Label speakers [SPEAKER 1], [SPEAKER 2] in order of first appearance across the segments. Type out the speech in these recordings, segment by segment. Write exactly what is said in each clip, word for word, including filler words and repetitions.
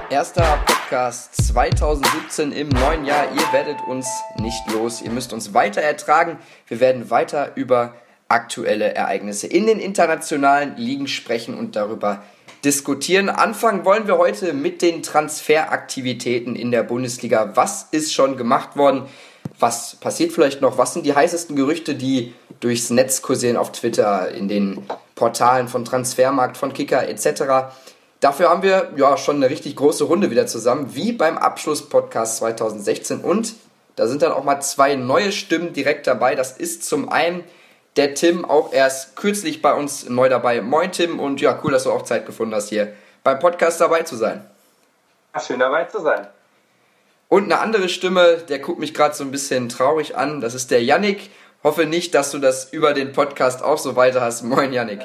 [SPEAKER 1] Erster Podcast zweitausendsiebzehn im neuen Jahr. Ihr werdet uns nicht los. Ihr müsst uns weiter ertragen. Wir werden weiter über aktuelle Ereignisse in den internationalen Ligen sprechen und darüber diskutieren. Anfangen wollen wir heute mit den Transferaktivitäten in der Bundesliga. Was ist schon gemacht worden? Was passiert vielleicht noch? Was sind die heißesten Gerüchte, die durchs Netz kursieren auf Twitter, in den Portalen von Transfermarkt, von Kicker et cetera? Dafür haben wir ja schon eine richtig große Runde wieder zusammen, wie beim Abschluss-Podcast zweitausendsechzehn. Und da sind dann auch mal zwei neue Stimmen direkt dabei. Das ist zum einen der Tim, auch erst kürzlich bei uns neu dabei. Moin Tim, und ja, cool, dass du auch Zeit gefunden hast, hier beim Podcast dabei zu sein.
[SPEAKER 2] Schön dabei zu sein.
[SPEAKER 1] Und eine andere Stimme, der guckt mich gerade so ein bisschen traurig an, das ist der Yannick. Hoffe nicht, dass du das über den Podcast auch so weiter hast. Moin Yannick.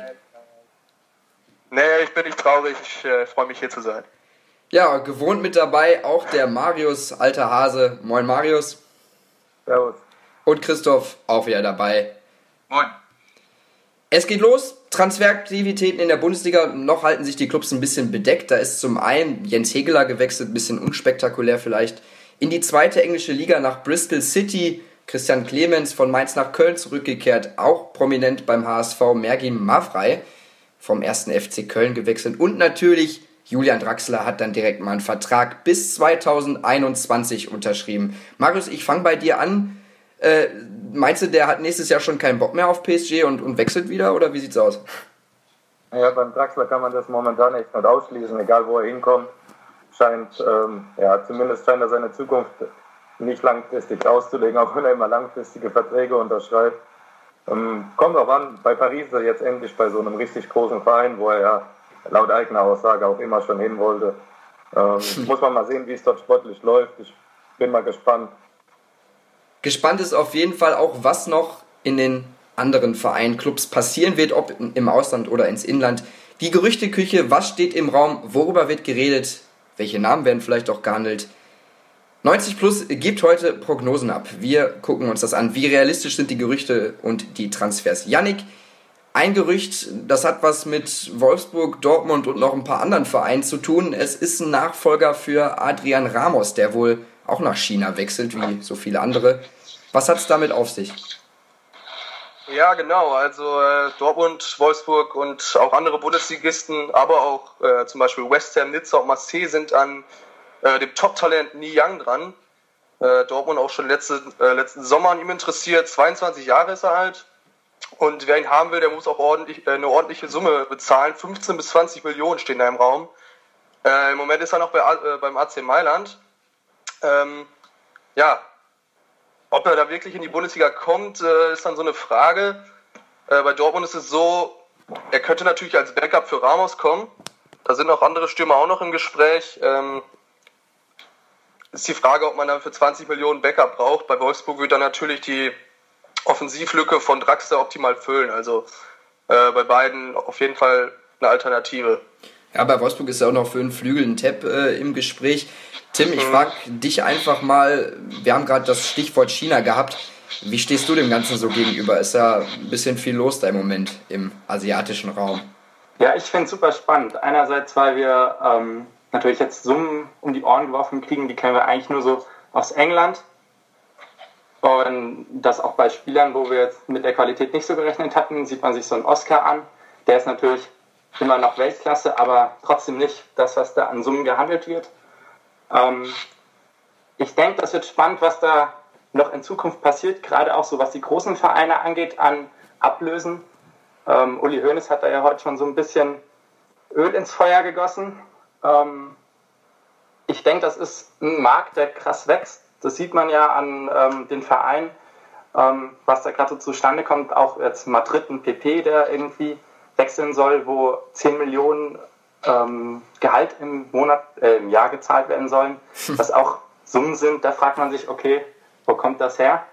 [SPEAKER 3] Nee, ich bin nicht traurig, ich äh, freue mich hier zu sein.
[SPEAKER 1] Ja, gewohnt mit dabei auch der Marius, alter Hase. Moin Marius.
[SPEAKER 2] Servus.
[SPEAKER 1] Und Christoph, auch wieder dabei.
[SPEAKER 3] Moin.
[SPEAKER 1] Es geht los, Transferaktivitäten in der Bundesliga. Noch halten sich die Clubs ein bisschen bedeckt. Da ist zum einen Jens Hegeler gewechselt, ein bisschen unspektakulär vielleicht, in die zweite englische Liga nach Bristol City. Christian Clemens von Mainz nach Köln zurückgekehrt, auch prominent beim H S V. Mergim Mavrai vom ersten F C Köln gewechselt. Und natürlich Julian Draxler hat dann direkt mal einen Vertrag bis zweitausendeinundzwanzig unterschrieben. Marius, ich fange bei dir an. Äh, meinst du, der hat nächstes Jahr schon keinen Bock mehr auf P S G und, und wechselt wieder, oder wie sieht's aus?
[SPEAKER 2] Ja, beim Draxler kann man das momentan echt nicht ausschließen, egal wo er hinkommt. Scheint, ähm, ja, zumindest scheint er seine Zukunft nicht langfristig auszulegen, auch wenn er immer langfristige Verträge unterschreibt. Ähm, kommt auch an, bei Paris ist er jetzt endlich bei so einem richtig großen Verein, wo er ja laut eigener Aussage auch immer schon hin wollte. Ähm, muss man mal sehen, wie es dort sportlich läuft. Ich bin mal gespannt.
[SPEAKER 1] Gespannt ist auf jeden Fall auch, was noch in den anderen Vereinen, Clubs passieren wird, ob im Ausland oder ins Inland. Die Gerüchteküche, was steht im Raum, worüber wird geredet, welche Namen werden vielleicht auch gehandelt. neunzig Plus gibt heute Prognosen ab. Wir gucken uns das an. Wie realistisch sind die Gerüchte und die Transfers? Yannick, ein Gerücht, das hat was mit Wolfsburg, Dortmund und noch ein paar anderen Vereinen zu tun. Es ist ein Nachfolger für Adrian Ramos, der wohl auch nach China wechselt, wie so viele andere. Was hat es damit auf sich?
[SPEAKER 3] Ja, genau. Also äh, Dortmund, Wolfsburg und auch andere Bundesligisten, aber auch äh, zum Beispiel West Ham, Nizza und Marseille sind an äh, dem Top-Talent Nie Young dran. Äh, Dortmund auch schon letzte, äh, letzten Sommer an ihm interessiert. zweiundzwanzig Jahre ist er alt. Und wer ihn haben will, der muss auch ordentlich, äh, eine ordentliche Summe bezahlen. fünfzehn bis zwanzig Millionen stehen da im Raum. Äh, Im Moment ist er noch bei, äh, beim A C Mailand. Ähm, ja, ob er da wirklich in die Bundesliga kommt, äh, ist dann so eine Frage. Äh, bei Dortmund ist es so, er könnte natürlich als Backup für Ramos kommen. Da sind auch andere Stürmer auch noch im Gespräch. Ähm, ist die Frage, ob man dann für zwanzig Millionen Backup braucht. Bei Wolfsburg wird dann natürlich die Offensivlücke von Draxler optimal füllen. Also äh, bei beiden auf jeden Fall eine Alternative.
[SPEAKER 1] Ja, bei Wolfsburg ist ja auch noch für einen Flügel ein Tab äh, im Gespräch. Tim, ich frage dich einfach mal, wir haben gerade das Stichwort China gehabt. Wie stehst du dem Ganzen so gegenüber? Ist ja ein bisschen viel los da im Moment im asiatischen Raum.
[SPEAKER 4] Ja, ich finde es super spannend. Einerseits, weil wir ähm, natürlich jetzt Summen um die Ohren geworfen kriegen, die kennen wir eigentlich nur so aus England. Und das auch bei Spielern, wo wir jetzt mit der Qualität nicht so gerechnet hatten, sieht man sich so einen Oscar an. Der ist natürlich immer noch Weltklasse, aber trotzdem nicht das, was da an Summen gehandelt wird. Ähm, ich denke, das wird spannend, was da noch in Zukunft passiert, gerade auch so, was die großen Vereine angeht, an Ablösen. Ähm, Uli Hoeneß hat da ja heute schon so ein bisschen Öl ins Feuer gegossen. Ähm, ich denke, das ist ein Markt, der krass wächst. Das sieht man ja an ähm, den Vereinen, ähm, was da gerade so zustande kommt. Auch jetzt Madrid, ein P P, der irgendwie wechseln soll, wo zehn Millionen ähm, Gehalt im Monat, äh, im Jahr gezahlt werden sollen. Was auch Summen sind, da fragt man sich, okay, wo kommt das her?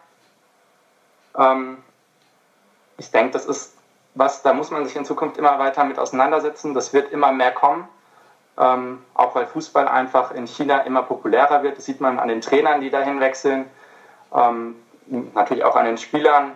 [SPEAKER 4] Ähm, ich denke, das ist was, da muss man sich in Zukunft immer weiter mit auseinandersetzen. Das wird immer mehr kommen. Ähm, auch weil Fußball einfach in China immer populärer wird. Das sieht man an den Trainern, die dahin wechseln. Ähm, natürlich auch an den Spielern.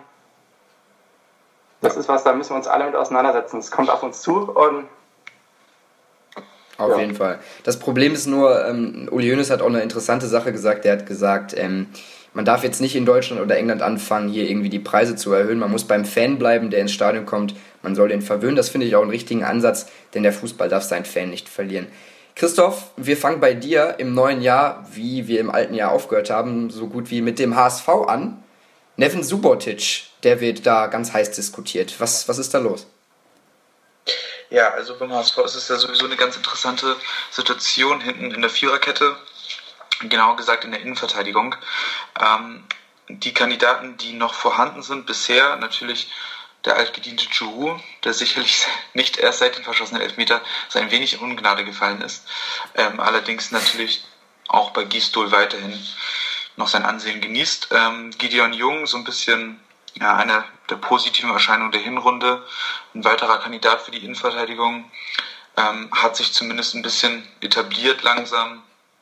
[SPEAKER 4] Das ist was, da müssen wir uns alle mit auseinandersetzen. Es kommt auf uns zu und
[SPEAKER 1] Auf ja. jeden Fall. Das Problem ist nur, ähm, Uli Hoeneß hat auch eine interessante Sache gesagt. Der hat gesagt, ähm, man darf jetzt nicht in Deutschland oder England anfangen, hier irgendwie die Preise zu erhöhen. Man muss beim Fan bleiben, der ins Stadion kommt. Man soll den verwöhnen. Das finde ich auch einen richtigen Ansatz, denn der Fußball darf seinen Fan nicht verlieren. Christoph, wir fangen bei dir im neuen Jahr, wie wir im alten Jahr aufgehört haben, so gut wie mit dem H S V an. Neven Subotic, der wird da ganz heiß diskutiert. Was, was ist da los?
[SPEAKER 5] Ja, also beim H S V ist es ja sowieso eine ganz interessante Situation hinten in der Viererkette, genauer gesagt in der Innenverteidigung. Ähm, die Kandidaten, die noch vorhanden sind bisher, natürlich der altgediente Chouhou, der sicherlich nicht erst seit den verschossenen Elfmeter so ein wenig in Ungnade gefallen ist, ähm, allerdings natürlich auch bei Gisdol weiterhin noch sein Ansehen genießt. Ähm, Gideon Jung, so ein bisschen ja, eine der positiven Erscheinungen der Hinrunde, ein weiterer Kandidat für die Innenverteidigung, ähm, hat sich zumindest ein bisschen etabliert langsam.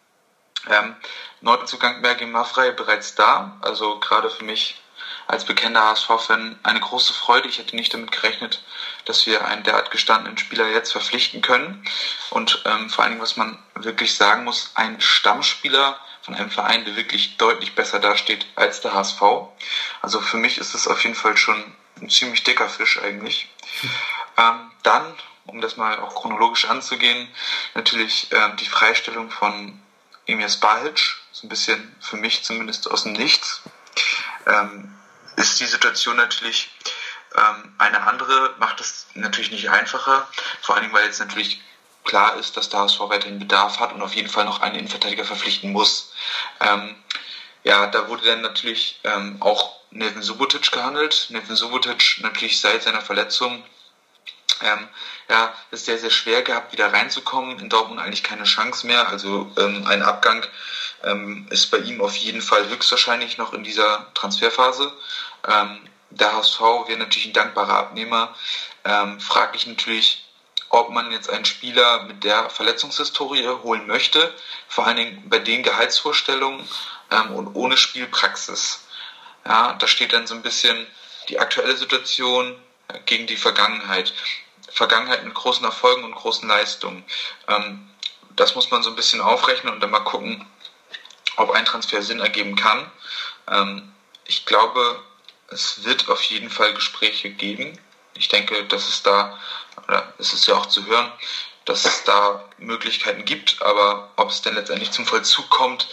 [SPEAKER 5] Ähm, Neuzugang Mergim Mafrey bereits da, also gerade für mich als bekennender H S V-Fan eine große Freude. Ich hätte nicht damit gerechnet, dass wir einen derart gestandenen Spieler jetzt verpflichten können. Und ähm, vor allen Dingen, was man wirklich sagen muss, ein Stammspieler von einem Verein, der wirklich deutlich besser dasteht als der H S V. Also für mich ist es auf jeden Fall schon ein ziemlich dicker Fisch eigentlich. Ähm, dann, um das mal auch chronologisch anzugehen, natürlich ähm, die Freistellung von Emir Spahic, so ein bisschen für mich zumindest aus dem Nichts. Ähm, ist die Situation natürlich ähm, eine andere, macht es natürlich nicht einfacher, vor allen Dingen, weil jetzt natürlich klar ist, dass der H S V weiterhin Bedarf hat und auf jeden Fall noch einen Innenverteidiger verpflichten muss. Ähm, ja, da wurde dann natürlich ähm, auch Neven Subotic gehandelt. Neven Subotic natürlich seit seiner Verletzung ähm, ja, ist sehr, sehr schwer gehabt, wieder reinzukommen. In Dortmund eigentlich keine Chance mehr. Also ähm, ein Abgang ähm, ist bei ihm auf jeden Fall höchstwahrscheinlich noch in dieser Transferphase. Ähm, der H S V wäre natürlich ein dankbarer Abnehmer. Ähm, fraglich natürlich, ob man jetzt einen Spieler mit der Verletzungshistorie holen möchte, vor allen Dingen bei den Gehaltsvorstellungen ähm, und ohne Spielpraxis. Ja, da steht dann so ein bisschen die aktuelle Situation gegen die Vergangenheit. Vergangenheit mit großen Erfolgen und großen Leistungen. Ähm, das muss man so ein bisschen aufrechnen und dann mal gucken, ob ein Transfer Sinn ergeben kann. Ähm, ich glaube, es wird auf jeden Fall Gespräche geben. Ich denke, dass es da, oder es ist ja auch zu hören, dass es da Möglichkeiten gibt, aber ob es denn letztendlich zum Vollzug kommt,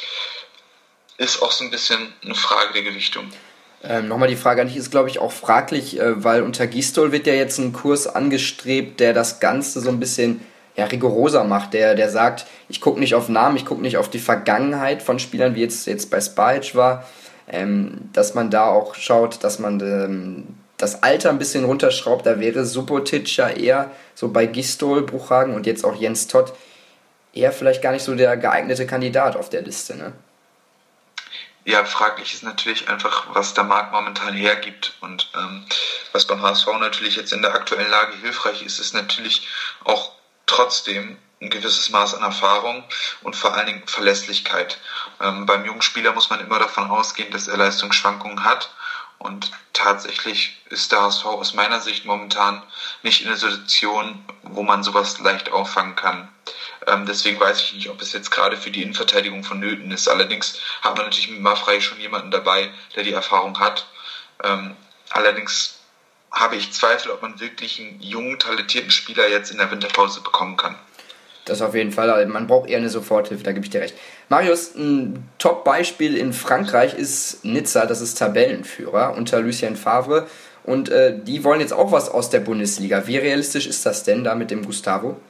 [SPEAKER 5] ist auch so ein bisschen eine Frage der Gewichtung.
[SPEAKER 1] Ähm, nochmal die Frage an dich, ist glaube ich auch fraglich, äh, weil unter Gisdol wird ja jetzt ein Kurs angestrebt, der das Ganze so ein bisschen ja, rigoroser macht, der, der sagt, ich gucke nicht auf Namen, ich gucke nicht auf die Vergangenheit von Spielern, wie jetzt, jetzt bei Spahic war, ähm, dass man da auch schaut, dass man ähm, das Alter ein bisschen runterschraubt. Da wäre Subotic ja eher so bei Gisdol, Bruchhagen und jetzt auch Jens Todt eher vielleicht gar nicht so der geeignete Kandidat auf der Liste, ne?
[SPEAKER 5] Ja, fraglich ist natürlich einfach, was der Markt momentan hergibt und ähm, was beim H S V natürlich jetzt in der aktuellen Lage hilfreich ist, ist natürlich auch trotzdem ein gewisses Maß an Erfahrung und vor allen Dingen Verlässlichkeit. Ähm, beim jungen Spieler muss man immer davon ausgehen, dass er Leistungsschwankungen hat und tatsächlich ist der H S V aus meiner Sicht momentan nicht in der Situation, wo man sowas leicht auffangen kann. Ähm, deswegen weiß ich nicht, ob es jetzt gerade für die Innenverteidigung vonnöten ist. Allerdings hat man natürlich mit Mafrey schon jemanden dabei, der die Erfahrung hat. Ähm, allerdings habe ich Zweifel, ob man wirklich einen jungen, talentierten Spieler jetzt in der Winterpause bekommen kann.
[SPEAKER 1] Das auf jeden Fall. Man braucht eher eine Soforthilfe, da gebe ich dir recht. Marius, ein Top-Beispiel in Frankreich ist Nizza, das ist Tabellenführer unter Lucien Favre. Und äh, die wollen jetzt auch was aus der Bundesliga. Wie realistisch ist das denn da mit dem Gustavo?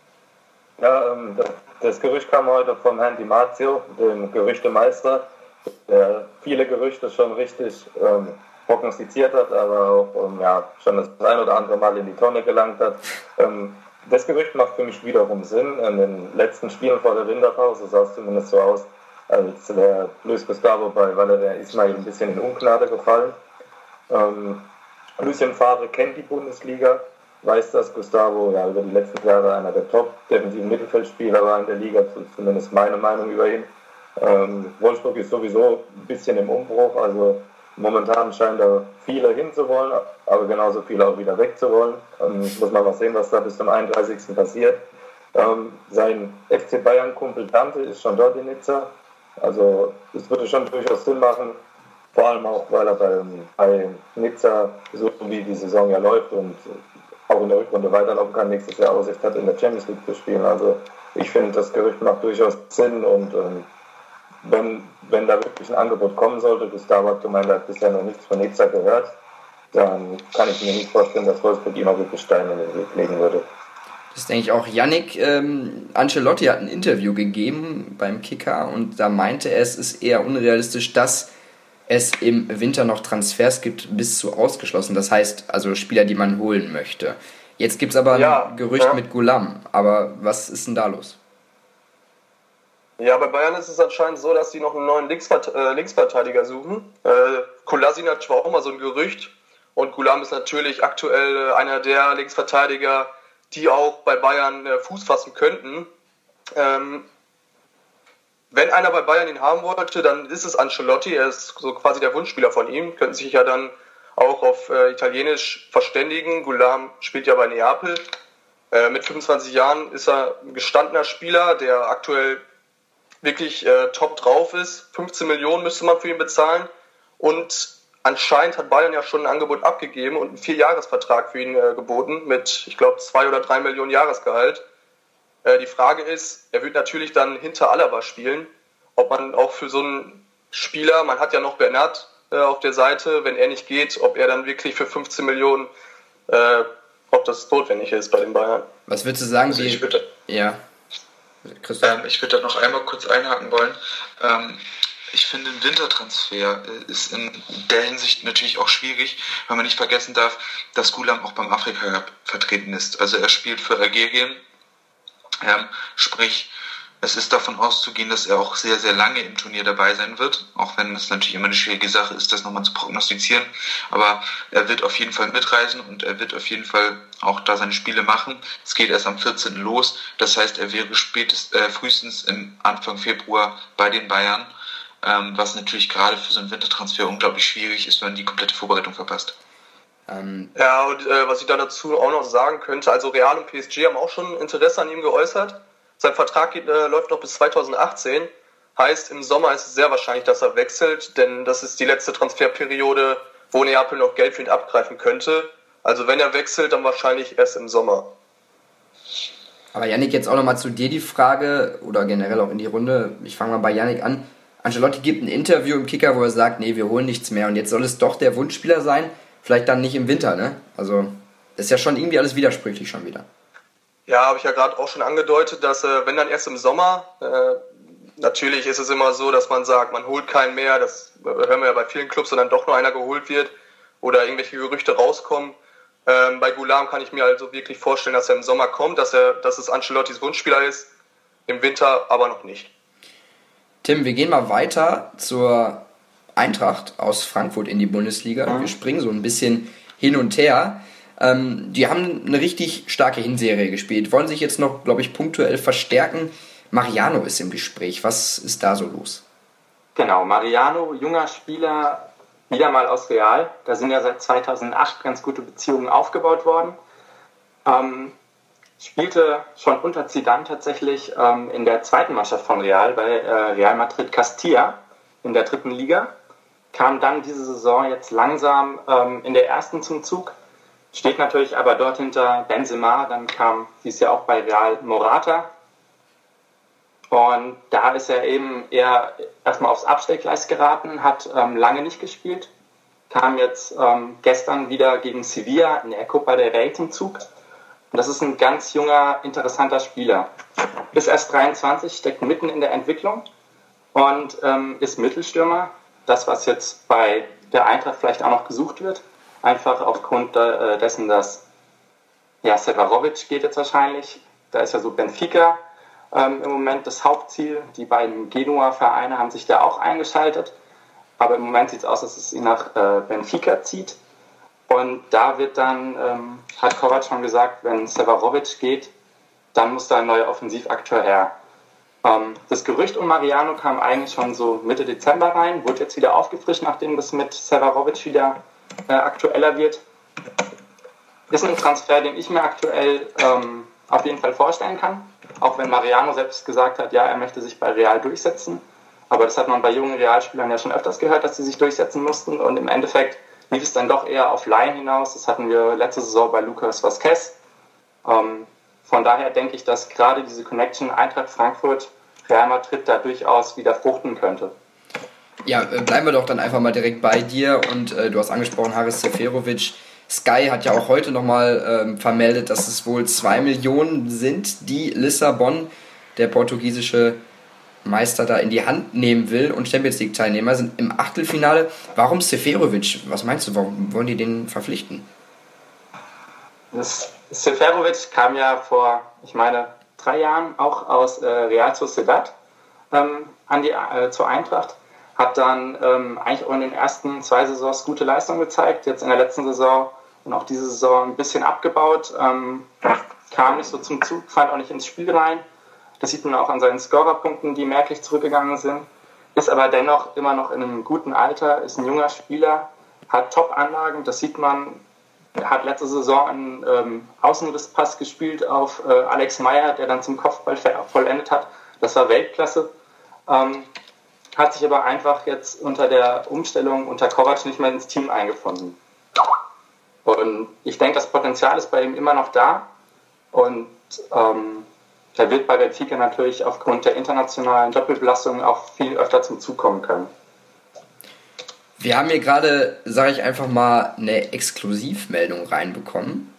[SPEAKER 2] Ja, ähm, das, das Gerücht kam heute vom Herrn Di Marzio, dem Gerüchtemeister, der viele Gerüchte schon richtig ähm, prognostiziert hat, aber auch ähm, ja, schon das ein oder andere Mal in die Tonne gelangt hat. Ähm, das Gerücht macht für mich wiederum Sinn. In den letzten Spielen vor der Winterpause sah es zumindest so aus, als wäre Luis Gustavo bei Valerian Ismail ein bisschen in Ungnade gefallen. Ähm, Lucien Favre kennt die Bundesliga, weiß, dass Gustavo ja über die letzten Jahre einer der top-defensiven Mittelfeldspieler war in der Liga, zumindest meine Meinung über ihn. Ähm, Wolfsburg ist sowieso ein bisschen im Umbruch, also momentan scheinen da viele hinzuwollen, aber genauso viele auch wieder wegzuwollen. Ähm, muss man mal sehen, was da bis zum einunddreißigsten passiert. Ähm, sein F C Bayern-Kumpel Dante ist schon dort in Nizza. Also es würde schon durchaus Sinn machen, vor allem auch, weil er bei, bei Nizza, so wie die Saison ja läuft und auch in der Rückrunde weiterlaufen kann, nächstes Jahr Aussicht hat, in der Champions League zu spielen. Also ich finde, das Gerücht macht durchaus Sinn und ähm, wenn, wenn da wirklich ein Angebot kommen sollte, Gustavo hat gemeint, er hat bisher noch nichts von Nizza gehört, dann kann ich mir nicht vorstellen, dass Wolfsburg ihm auch wirklich Steine in den Weg legen würde.
[SPEAKER 1] Das denke ich auch. Yannick ähm, Ancelotti hat ein Interview gegeben beim Kicker und da meinte er, es ist eher unrealistisch, dass es im Winter noch Transfers gibt, bis zu ausgeschlossen. Das heißt, also Spieler, die man holen möchte. Jetzt gibt es aber
[SPEAKER 3] ja,
[SPEAKER 1] ein Gerücht
[SPEAKER 3] ja.
[SPEAKER 1] mit Gulam. Aber was ist denn da los?
[SPEAKER 3] Ja, bei Bayern ist es anscheinend so, dass die noch einen neuen Linksvert- äh, Linksverteidiger suchen. Äh, Kolasinac war auch mal so ein Gerücht. Und Gulam ist natürlich aktuell äh, einer der Linksverteidiger, die auch bei Bayern äh, Fuß fassen könnten. Ähm, wenn einer bei Bayern ihn haben wollte, dann ist es Ancelotti. Er ist so quasi der Wunschspieler von ihm. Könnten sich ja dann auch auf äh, Italienisch verständigen. Gulam spielt ja bei Neapel. Äh, mit fünfundzwanzig Jahren ist er ein gestandener Spieler, der aktuell wirklich äh, top drauf ist. fünfzehn Millionen müsste man für ihn bezahlen. Und anscheinend hat Bayern ja schon ein Angebot abgegeben und einen Vierjahresvertrag für ihn äh, geboten mit, ich glaube, zwei oder drei Millionen Jahresgehalt. Äh, die Frage ist, er wird natürlich dann hinter Alaba spielen. Ob man auch für so einen Spieler, man hat ja noch Bernat äh, auf der Seite, wenn er nicht geht, ob er dann wirklich für fünfzehn Millionen, äh, ob das notwendig ist bei den Bayern.
[SPEAKER 1] Was würdest du sagen?
[SPEAKER 5] Also
[SPEAKER 1] wie,
[SPEAKER 5] ich würde,
[SPEAKER 1] ja.
[SPEAKER 5] ähm, ich würde da noch einmal kurz einhaken wollen. Ähm, Ich finde, ein Wintertransfer ist in der Hinsicht natürlich auch schwierig, weil man nicht vergessen darf, dass Gulam auch beim Afrika Cup vertreten ist. Also er spielt für Algerien, ähm, sprich, es ist davon auszugehen, dass er auch sehr, sehr lange im Turnier dabei sein wird, auch wenn es natürlich immer eine schwierige Sache ist, das nochmal zu prognostizieren. Aber er wird auf jeden Fall mitreisen und er wird auf jeden Fall auch da seine Spiele machen. Es geht erst am vierzehnten los, das heißt, er wäre spätestens, äh, frühestens im Anfang Februar bei den Bayern. Ähm, was natürlich gerade für so einen Wintertransfer unglaublich schwierig ist, wenn man die komplette Vorbereitung verpasst.
[SPEAKER 1] Ähm,
[SPEAKER 3] Ja, und äh, was ich da dazu auch noch sagen könnte, also Real und P S G haben auch schon Interesse an ihm geäußert. Sein Vertrag geht, äh, läuft noch bis zweitausendachtzehn. Heißt, im Sommer ist es sehr wahrscheinlich, dass er wechselt, denn das ist die letzte Transferperiode, wo Neapel noch Geld für ihn abgreifen könnte. Also wenn er wechselt, dann wahrscheinlich erst im Sommer.
[SPEAKER 1] aber Yannick, jetzt auch nochmal zu dir die Frage, oder generell auch in die Runde. Ich fange mal bei Yannick an. Ancelotti gibt ein Interview im Kicker, wo er sagt, nee, wir holen nichts mehr. Und jetzt soll es doch der Wunschspieler sein, vielleicht dann nicht im Winter, ne? Also, das ist ja schon irgendwie alles widersprüchlich schon wieder.
[SPEAKER 3] Ja, habe ich ja gerade auch schon angedeutet, dass äh, wenn dann erst im Sommer, äh, natürlich ist es immer so, dass man sagt, man holt keinen mehr, das hören wir ja bei vielen Clubs, sondern doch nur einer geholt wird oder irgendwelche Gerüchte rauskommen. Ähm, bei Gulam kann ich mir also wirklich vorstellen, dass er im Sommer kommt, dass er, dass es Ancelottis Wunschspieler ist, im Winter aber noch nicht.
[SPEAKER 1] Tim, wir gehen mal weiter zur Eintracht aus Frankfurt in die Bundesliga. Mhm. Wir springen so ein bisschen hin und her. Ähm, die haben eine richtig starke Hinserie gespielt, wollen sich jetzt noch, glaube ich, punktuell verstärken. Mariano ist im Gespräch. Was ist da so los?
[SPEAKER 4] Genau, Mariano, junger Spieler, wieder mal aus Real. Da sind ja seit zweitausendacht ganz gute Beziehungen aufgebaut worden. Ähm, spielte schon unter Zidane tatsächlich ähm, in der zweiten Mannschaft von Real, bei äh, Real Madrid Castilla in der dritten Liga. Kam dann diese Saison jetzt langsam ähm, in der ersten zum Zug. Steht natürlich aber dort hinter Benzema. Dann kam dies Jahr auch bei Real Morata. Und da ist er eben eher erstmal aufs Abstellgleis geraten, hat ähm, lange nicht gespielt. Kam jetzt ähm, gestern wieder gegen Sevilla in der Copa del Rey zum Zug. Und das ist ein ganz junger, interessanter Spieler. Ist erst dreiundzwanzig, steckt mitten in der Entwicklung und ähm, ist Mittelstürmer. Das, was jetzt bei der Eintracht vielleicht auch noch gesucht wird. Einfach aufgrund äh, dessen, dass ja, Seferovic geht jetzt wahrscheinlich. Da ist ja so Benfica ähm, im Moment das Hauptziel. Die beiden Genua-Vereine haben sich da auch eingeschaltet. Aber im Moment sieht es aus, dass es ihn nach äh, Benfica zieht. Und da wird dann, ähm, hat Kovac schon gesagt, wenn Seferovic geht, dann muss da ein neuer Offensivakteur her. Ähm, das Gerücht um Mariano kam eigentlich schon so Mitte Dezember rein, wurde jetzt wieder aufgefrischt, nachdem das mit Seferovic wieder äh, aktueller wird. Ist ein Transfer, den ich mir aktuell ähm, auf jeden Fall vorstellen kann. Auch wenn Mariano selbst gesagt hat, ja, er möchte sich bei Real durchsetzen. Aber das hat man bei jungen Realspielern ja schon öfters gehört, dass sie sich durchsetzen mussten. Und im Endeffekt lief es dann doch eher auf Laien hinaus. Das hatten wir letzte Saison bei Lucas Vazquez. Ähm, von daher denke ich, dass gerade diese Connection Eintracht Frankfurt, Real Madrid da durchaus wieder fruchten könnte.
[SPEAKER 1] Ja, bleiben wir doch dann einfach mal direkt bei dir. Und äh, du hast angesprochen, Haris Seferovic. Sky hat ja auch heute nochmal ähm, vermeldet, dass es wohl zwei Millionen sind, die Lissabon, der portugiesische Meister, da in die Hand nehmen will, und Champions League Teilnehmer sind im Achtelfinale. Warum Seferovic? Was meinst du, warum wollen die den verpflichten?
[SPEAKER 4] Das Seferovic kam ja vor, ich meine, drei Jahren auch aus äh, Real Sociedad ähm, an die, äh, zur Eintracht. Hat dann ähm, eigentlich auch in den ersten zwei Saisons gute Leistung gezeigt. Jetzt in der letzten Saison und auch diese Saison ein bisschen abgebaut. Ähm, kam nicht so zum Zug, fand auch nicht ins Spiel rein. Das sieht man auch an seinen Scorerpunkten, die merklich zurückgegangen sind. Ist aber dennoch immer noch in einem guten Alter, ist ein junger Spieler, hat Top-Anlagen. Das sieht man. Er hat letzte Saison einen ähm, Außenrisspass gespielt auf äh, Alex Meyer, der dann zum Kopfball vollendet hat. Das war Weltklasse. Ähm, hat sich aber einfach jetzt unter der Umstellung unter Kovac nicht mehr ins Team eingefunden. Und ich denke, das Potenzial ist bei ihm immer noch da. Und ähm, er wird bei Benfica natürlich aufgrund der internationalen Doppelbelastung auch viel öfter zum Zug kommen können.
[SPEAKER 1] Wir haben hier gerade, sage ich einfach mal, eine Exklusivmeldung reinbekommen.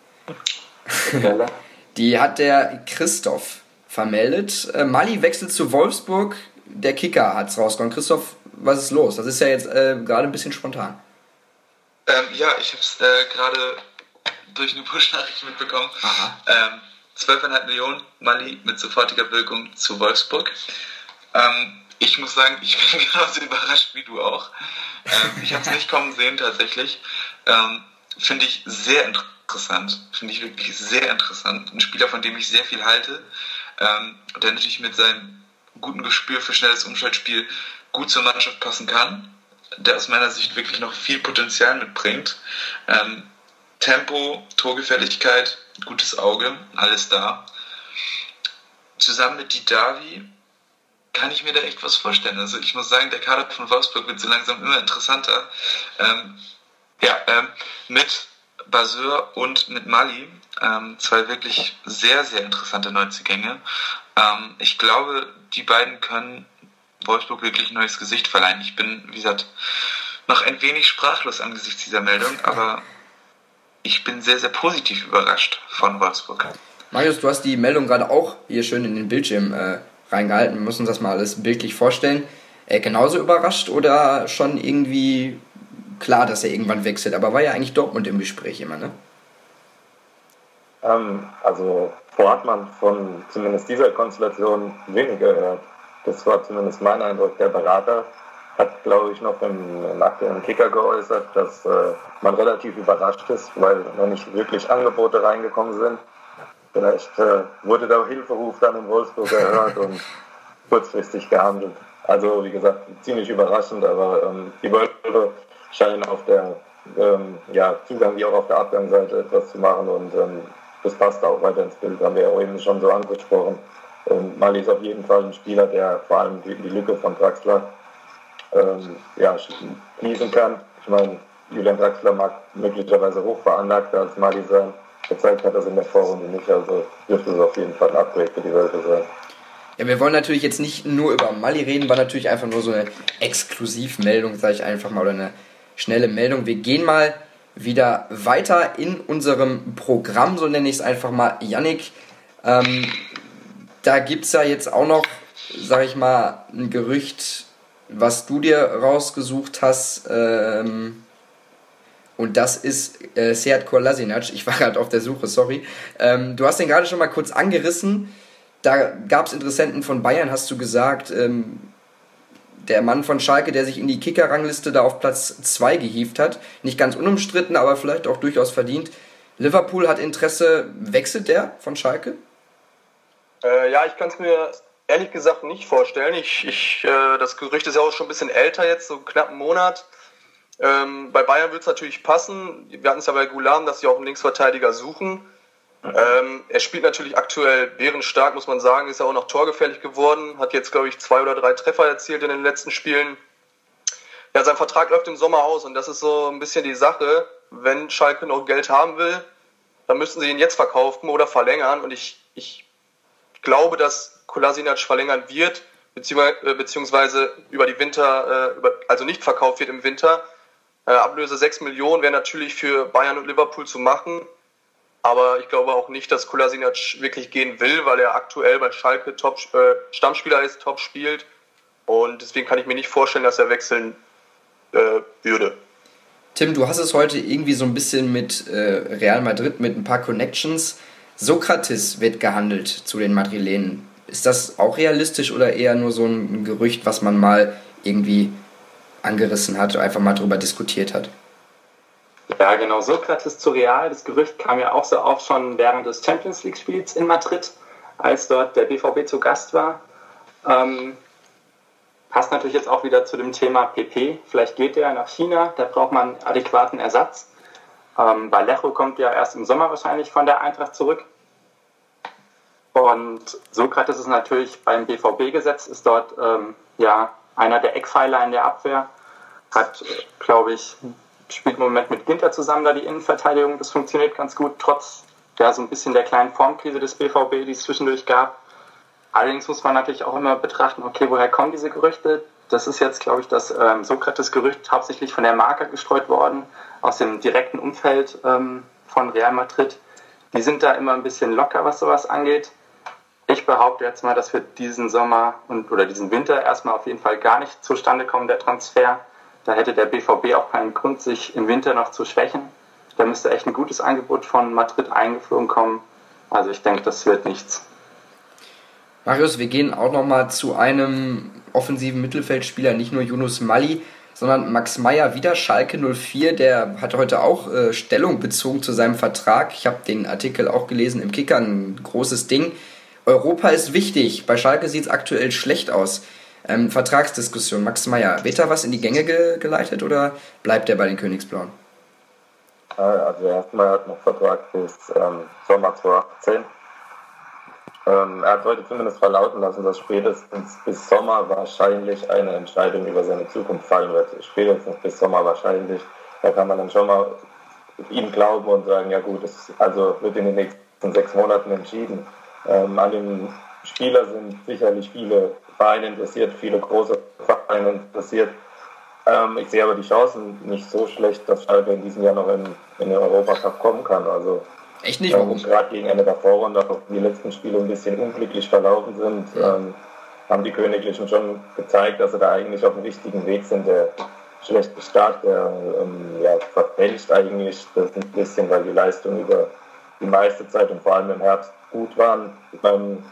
[SPEAKER 1] Die hat der Christoph vermeldet. Äh, Mali wechselt zu Wolfsburg. Der Kicker hat es rausgekommen. Christoph, was ist los? Das ist ja jetzt äh, gerade ein bisschen spontan.
[SPEAKER 5] Ähm, ja, ich habe es äh, gerade durch eine Push-Nachricht mitbekommen. Ähm, zwölf Komma fünf Millionen Mali mit sofortiger Wirkung zu Wolfsburg. Ähm, ich muss sagen, ich bin genauso überrascht wie du auch. Ähm, ich habe es nicht kommen sehen tatsächlich. Ähm, Finde ich sehr interessant. Finde ich wirklich sehr interessant. Ein Spieler, von dem ich sehr viel halte, ähm, der natürlich mit seinem guten Gespür für schnelles Umschaltspiel gut zur Mannschaft passen kann, der aus meiner Sicht wirklich noch viel Potenzial mitbringt. Ähm, Tempo, Torgefälligkeit, gutes Auge, alles da. Zusammen mit Didavi kann ich mir da echt was vorstellen. Also ich muss sagen, der Kader von Wolfsburg wird so langsam immer interessanter. Ähm, ja, ähm, mit Basur und mit Mali, ähm, zwei wirklich sehr, sehr interessante Neuzugänge. Ähm, ich glaube, die beiden können Wolfsburg wirklich ein neues Gesicht verleihen. Ich bin, wie gesagt, noch ein wenig sprachlos angesichts dieser Meldung, aber ich bin sehr, sehr positiv überrascht von Wolfsburg.
[SPEAKER 1] Marius, du hast die Meldung gerade auch hier schön in den Bildschirm äh, reingehalten. Wir müssen uns das mal alles bildlich vorstellen. Äh, genauso überrascht oder schon irgendwie klar, dass er irgendwann wechselt? Aber war ja eigentlich Dortmund im Gespräch immer, ne?
[SPEAKER 2] Ähm, also vorher hat man von zumindest dieser Konstellation weniger gehört. Das war zumindest mein Eindruck. Der Berater hat, glaube ich, noch im, im aktuellen Kicker geäußert, dass äh, man relativ überrascht ist, weil noch nicht wirklich Angebote reingekommen sind. Vielleicht äh, wurde der Hilferuf dann in Wolfsburg erhört und kurzfristig gehandelt. Also wie gesagt, ziemlich überraschend, aber ähm, die Wölfe scheinen auf der ähm, ja, Zugang wie auch auf der Abgangsseite etwas zu machen und ähm, das passt auch weiter ins Bild, haben wir ja eben schon so angesprochen. Und Mali ist auf jeden Fall ein Spieler, der vor allem die, die Lücke von Draxler ähm, ja, schließen kann. Ich meine, Julian Draxler mag möglicherweise hochveranlagter als Mali sein. Gezeigt hat das in der Vorrunde nicht, also dürfte es auf jeden Fall ein Upgrade für die Wölfe sein.
[SPEAKER 1] Ja, wir wollen natürlich jetzt nicht nur über Mali reden, war natürlich einfach nur so eine Exklusivmeldung, sage ich einfach mal, oder eine schnelle Meldung. Wir gehen mal wieder weiter in unserem Programm, so nenne ich es einfach mal. Yannick, ähm, da gibt es ja jetzt auch noch, sage ich mal, ein Gerücht, was du dir rausgesucht hast, ähm, und das ist äh, Sead Kolasinac. Ich war gerade auf der Suche, sorry. Ähm, du hast den gerade schon mal kurz angerissen. Da gab es Interessenten von Bayern, hast du gesagt. Ähm, der Mann von Schalke, der sich in die Kicker-Rangliste da auf Platz zwei gehievt hat. Nicht ganz unumstritten, aber vielleicht auch durchaus verdient. Liverpool hat Interesse. Wechselt der von Schalke?
[SPEAKER 3] Äh, ja, ich kann es mir ehrlich gesagt nicht vorstellen. Ich, ich, äh, das Gerücht ist ja auch schon ein bisschen älter jetzt, so knapp einen Monat. Ähm, bei Bayern wird es natürlich passen. Wir hatten es ja bei Gulam, dass sie auch einen Linksverteidiger suchen. Ähm, er spielt natürlich aktuell bärenstark, muss man sagen, ist ja auch noch torgefährlich geworden, hat jetzt, glaube ich, zwei oder drei Treffer erzielt in den letzten Spielen. Ja, sein Vertrag läuft im Sommer aus und das ist so ein bisschen die Sache. Wenn Schalke noch Geld haben will, dann müssen sie ihn jetzt verkaufen oder verlängern. Und ich, ich glaube, dass Kolasinac verlängern wird, beziehungsweise, beziehungsweise über die Winter, über, also nicht verkauft wird im Winter. Äh, Ablöse sechs Millionen wäre natürlich für Bayern und Liverpool zu machen. Aber ich glaube auch nicht, dass Kolasinac wirklich gehen will, weil er aktuell bei Schalke Top, äh, Stammspieler ist, top spielt. Und deswegen kann ich mir nicht vorstellen, dass er wechseln äh, würde.
[SPEAKER 1] Tim, du hast es heute irgendwie so ein bisschen mit äh, Real Madrid, mit ein paar Connections. Sokratis wird gehandelt zu den Madrilenen. Ist das auch realistisch oder eher nur so ein Gerücht, was man mal irgendwie angerissen hat, einfach mal drüber diskutiert hat?
[SPEAKER 4] Ja, genau, Sokratis zu Real. Das Gerücht kam ja auch so auf schon während des Champions League-Spiels in Madrid, als dort der B V B zu Gast war. Ähm, passt natürlich jetzt auch wieder zu dem Thema P P. Vielleicht geht er nach China, da braucht man adäquaten Ersatz. Ähm, Vallejo kommt ja erst im Sommer wahrscheinlich von der Eintracht zurück. Und Sokratis ist natürlich beim B V B gesetzt, ist dort ähm, ja einer der Eckpfeiler in der Abwehr. Hat, glaube ich, spielt im Moment mit Ginter zusammen da die Innenverteidigung. Das funktioniert ganz gut, trotz ja, so ein bisschen der kleinen Formkrise des B V B, die es zwischendurch gab. Allerdings muss man natürlich auch immer betrachten, okay, woher kommen diese Gerüchte? Das ist jetzt, glaube ich, das ähm, Sokratis-Gerücht hauptsächlich von der Marca gestreut worden, aus dem direkten Umfeld ähm, von Real Madrid. Die sind da immer ein bisschen locker, was sowas angeht. Ich behaupte jetzt mal, dass wir diesen Sommer und oder diesen Winter erstmal auf jeden Fall gar nicht zustande kommen, der Transfer. Da hätte der B V B auch keinen Grund, sich im Winter noch zu schwächen. Da müsste echt ein gutes Angebot von Madrid eingeflogen kommen. Also ich denke, das wird nichts.
[SPEAKER 1] Marius, wir gehen auch nochmal zu einem offensiven Mittelfeldspieler, nicht nur Yunus Mali, sondern Max Meyer, wieder Schalke null vier, der hat heute auch äh, Stellung bezogen zu seinem Vertrag. Ich habe den Artikel auch gelesen im Kicker, ein großes Ding. Europa ist wichtig, bei Schalke sieht es aktuell schlecht aus. Ähm, Vertragsdiskussion, Max Meyer, wird da was in die Gänge ge- geleitet oder bleibt er bei den Königsblauen?
[SPEAKER 2] Also erstmal hat noch Vertrag bis ähm, Sommer zweitausendachtzehn. Ähm, er hat heute zumindest verlauten lassen, dass spätestens bis Sommer wahrscheinlich eine Entscheidung über seine Zukunft fallen wird. Spätestens bis Sommer wahrscheinlich. Da kann man dann schon mal ihm glauben und sagen, ja gut, es also wird in den nächsten sechs Monaten entschieden. Ähm, an dem Spieler sind sicherlich viele Vereine interessiert, viele große Vereine interessiert. Ähm, ich sehe aber die Chancen nicht so schlecht, dass Schalke in diesem Jahr noch in, in den Europacup kommen kann. Also
[SPEAKER 1] echt nicht, warum?
[SPEAKER 2] Ähm, Gerade gegen Ende der Vorrunde, auch die letzten Spiele ein bisschen unglücklich verlaufen sind, ja. ähm, haben die Königlichen schon gezeigt, dass sie da eigentlich auf dem richtigen Weg sind. Der schlechte Start, der ähm, ja, verfälscht eigentlich das ein bisschen, weil die Leistungen über die meiste Zeit und vor allem im Herbst gut waren. Ähm,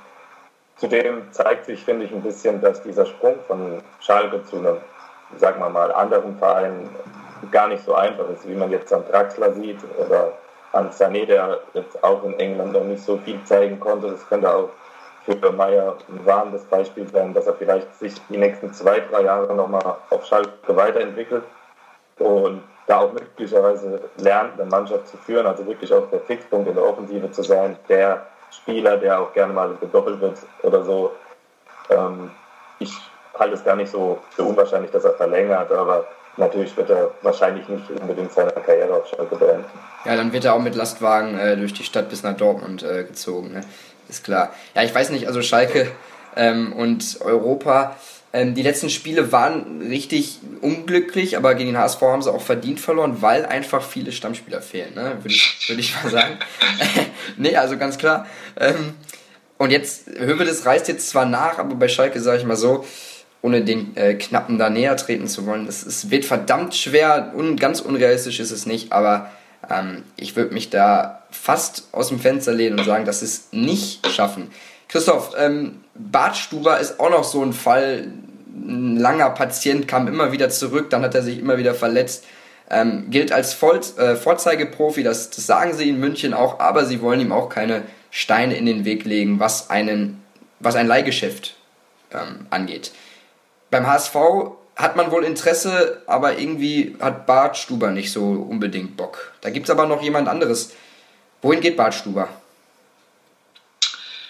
[SPEAKER 2] zudem zeigt sich, finde ich, ein bisschen, dass dieser Sprung von Schalke zu einem, sagen wir mal, anderen Verein gar nicht so einfach ist, wie man jetzt an Draxler sieht oder an Sané, der jetzt auch in England noch nicht so viel zeigen konnte. Das könnte auch für Meyer ein warnendes Beispiel sein, dass er vielleicht sich die nächsten zwei, drei Jahre nochmal auf Schalke weiterentwickelt und da auch möglicherweise lernt, eine Mannschaft zu führen, also wirklich auch der Fixpunkt in der Offensive zu sein, der Spieler, der auch gerne mal gedoppelt wird oder so. Ähm, ich halte es gar nicht so für unwahrscheinlich, dass er verlängert, aber natürlich wird er wahrscheinlich nicht unbedingt seine Karriere auf Schalke beenden.
[SPEAKER 1] Ja, dann wird er auch mit Lastwagen äh, durch die Stadt bis nach Dortmund äh, gezogen, ne? Ist klar. Ja, ich weiß nicht, also Schalke ähm, und Europa, ähm, die letzten Spiele waren richtig unglücklich, aber gegen den H S V haben sie auch verdient verloren, weil einfach viele Stammspieler fehlen, ne? Würde ich, würd ich mal sagen. Nee, also ganz klar. Ähm, und jetzt, Höwedes reißt jetzt zwar nach, aber bei Schalke, sage ich mal so, ohne den äh, Knappen da näher treten zu wollen. Das ist, wird verdammt schwer und ganz unrealistisch ist es nicht, aber ähm, ich würde mich da fast aus dem Fenster lehnen und sagen, dass sie es nicht schaffen. Christoph, ähm, Bartstuber ist auch noch so ein Fall, ein langer Patient, kam immer wieder zurück, dann hat er sich immer wieder verletzt, ähm, gilt als Voll, äh, Vorzeigeprofi, das, das sagen sie in München auch, aber sie wollen ihm auch keine Steine in den Weg legen, was, einen, was ein Leihgeschäft ähm, angeht. Beim H S V hat man wohl Interesse, aber irgendwie hat Bartstuber nicht so unbedingt Bock. Da gibt es aber noch jemand anderes. Wohin geht Bartstuber?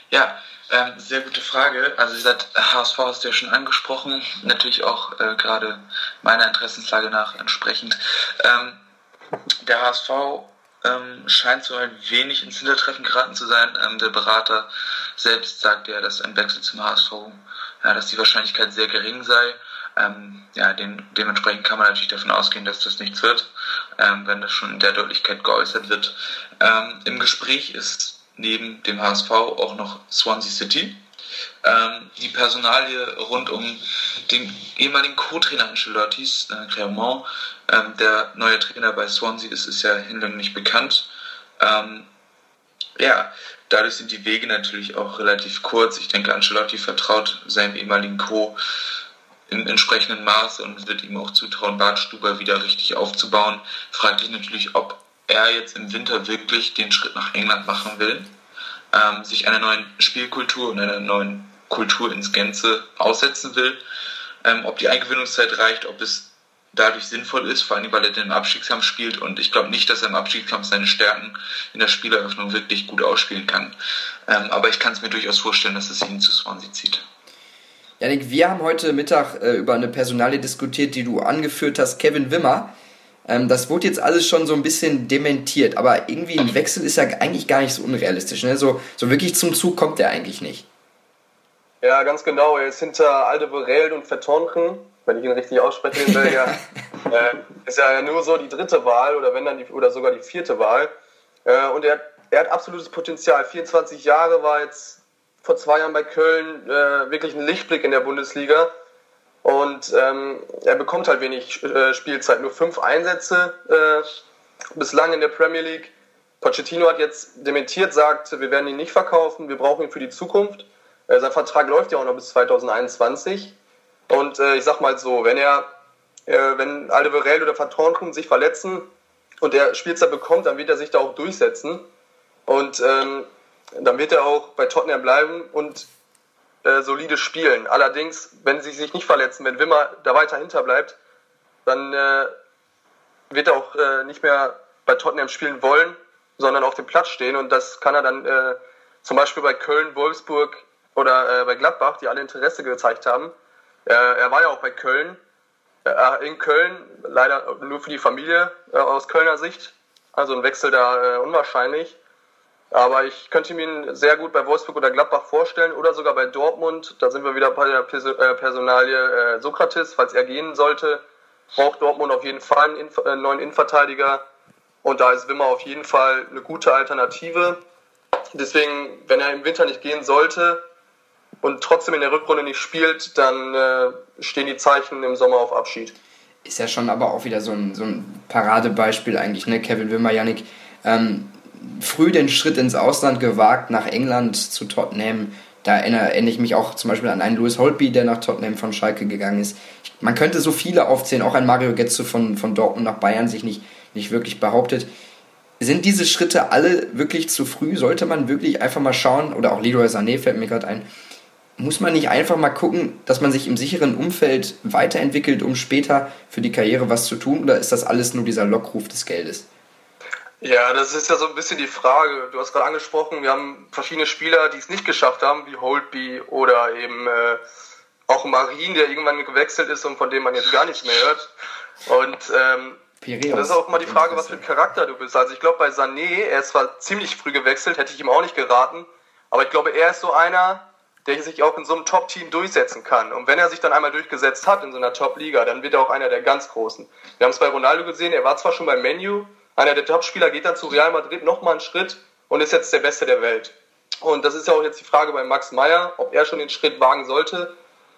[SPEAKER 5] Ja, ähm, sehr gute Frage. Also wie gesagt, H S V hast du ja schon angesprochen, natürlich auch äh, gerade meiner Interessenslage nach entsprechend. Ähm, der H S V ähm, scheint so ein wenig ins Hintertreffen geraten zu sein. Ähm, der Berater selbst sagt ja, dass ein Wechsel zum H S V, ja, dass die Wahrscheinlichkeit sehr gering sei. Ähm, ja, den, dementsprechend kann man natürlich davon ausgehen, dass das nichts wird, ähm, wenn das schon in der Deutlichkeit geäußert wird. Ähm, Im Gespräch ist neben dem H S V auch noch Swansea City. Ähm, die Personalie rund um den ehemaligen Co-Trainer Ancelottis, äh, Clermont, ähm, der neue Trainer bei Swansea ist, ist ja hinlänglich bekannt. Ähm, ja, dadurch sind die Wege natürlich auch relativ kurz. Ich denke, Ancelotti vertraut seinem ehemaligen Co. im entsprechenden Maße und wird ihm auch zutrauen, Bartstuber wieder richtig aufzubauen. Fragt sich natürlich, ob er jetzt im Winter wirklich den Schritt nach England machen will, ähm, sich einer neuen Spielkultur und einer neuen Kultur ins Gänze aussetzen will, ähm, ob die Eingewöhnungszeit reicht, ob es dadurch sinnvoll ist, vor allem weil er den Abstiegskampf spielt, und ich glaube nicht, dass er im Abstiegskampf seine Stärken in der Spieleröffnung wirklich gut ausspielen kann. Ähm, aber ich kann es mir durchaus vorstellen, dass es ihn zu Swansea zieht.
[SPEAKER 1] Jannik, wir haben heute Mittag äh, über eine Personalie diskutiert, die du angeführt hast, Kevin Wimmer. Ähm, das wurde jetzt alles schon so ein bisschen dementiert, aber irgendwie ein Wechsel ist ja eigentlich gar nicht so unrealistisch. Ne? So, so wirklich zum Zug kommt der eigentlich nicht.
[SPEAKER 3] Ja, ganz genau. Er ist hinter Alderweireld und Vertongen, wenn ich ihn richtig ausspreche, in Belgien. äh, ist ja nur so die dritte Wahl oder wenn dann die, oder sogar die vierte Wahl. Äh, und er, er hat absolutes Potenzial. vierundzwanzig Jahre, war jetzt vor zwei Jahren bei Köln äh, wirklich ein Lichtblick in der Bundesliga. Und ähm, er bekommt halt wenig äh, Spielzeit, nur fünf Einsätze äh, bislang in der Premier League. Pochettino hat jetzt dementiert, sagt, wir werden ihn nicht verkaufen, wir brauchen ihn für die Zukunft. Äh, sein Vertrag läuft ja auch noch bis zwanzig einundzwanzig. Und äh, ich sag mal so, wenn er, äh, wenn Alderweireld oder Vertongen sich verletzen und er Spielzeit bekommt, dann wird er sich da auch durchsetzen. Und ähm, dann wird er auch bei Tottenham bleiben und äh, solide spielen. Allerdings, wenn sie sich nicht verletzen, wenn Wimmer da weiter hinter bleibt, dann äh, wird er auch äh, nicht mehr bei Tottenham spielen wollen, sondern auf dem Platz stehen. Und das kann er dann äh, zum Beispiel bei Köln, Wolfsburg oder äh, bei Gladbach, die alle Interesse gezeigt haben. Äh, er war ja auch bei Köln, äh, in Köln, leider nur für die Familie äh, aus Kölner Sicht. Also ein Wechsel da äh, unwahrscheinlich. Aber ich könnte mir ihn sehr gut bei Wolfsburg oder Gladbach vorstellen oder sogar bei Dortmund. Da sind wir wieder bei der Personalie äh, Sokrates. Falls er gehen sollte, braucht Dortmund auf jeden Fall einen, Inf- äh, einen neuen Innenverteidiger. Und da ist Wimmer auf jeden Fall eine gute Alternative. Deswegen, wenn er im Winter nicht gehen sollte und trotzdem in der Rückrunde nicht spielt, dann äh, stehen die Zeichen im Sommer auf Abschied.
[SPEAKER 1] Ist ja schon aber auch wieder so ein, so ein Paradebeispiel eigentlich, ne? Kevin Wimmer, Jannik. Ähm, früh den Schritt ins Ausland gewagt, nach England zu Tottenham. Da erinnere ich mich auch zum Beispiel an einen Louis Holtby, der nach Tottenham von Schalke gegangen ist. Man könnte so viele aufzählen, auch ein Mario Götze von, von Dortmund nach Bayern sich nicht, nicht wirklich behauptet. Sind diese Schritte alle wirklich zu früh? Sollte man wirklich einfach mal schauen, oder auch Leroy Sané fällt mir gerade ein, muss man nicht einfach mal gucken, dass man sich im sicheren Umfeld weiterentwickelt, um später für die Karriere was zu tun? Oder ist das alles nur dieser Lockruf des Geldes?
[SPEAKER 3] Ja, das ist ja so ein bisschen die Frage. Du hast gerade angesprochen, wir haben verschiedene Spieler, die es nicht geschafft haben, wie Holtby oder eben äh, auch Marin, der irgendwann gewechselt ist und von dem man jetzt gar nichts mehr hört. Und ähm, Piraeus. Das ist auch mal die Frage, was für ein Charakter du bist. Also ich glaube bei Sané, er ist zwar ziemlich früh gewechselt, hätte ich ihm auch nicht geraten, aber ich glaube, er ist so einer, der sich auch in so einem Top-Team durchsetzen kann. Und wenn er sich dann einmal durchgesetzt hat in so einer Top-Liga, dann wird er auch einer der ganz Großen. Wir haben es bei Ronaldo gesehen, er war zwar schon bei Man U, einer der Top-Spieler, geht dann zu Real Madrid nochmal einen Schritt und ist jetzt der Beste der Welt. Und das ist ja auch jetzt die Frage bei Max Meyer, ob er schon den Schritt wagen sollte.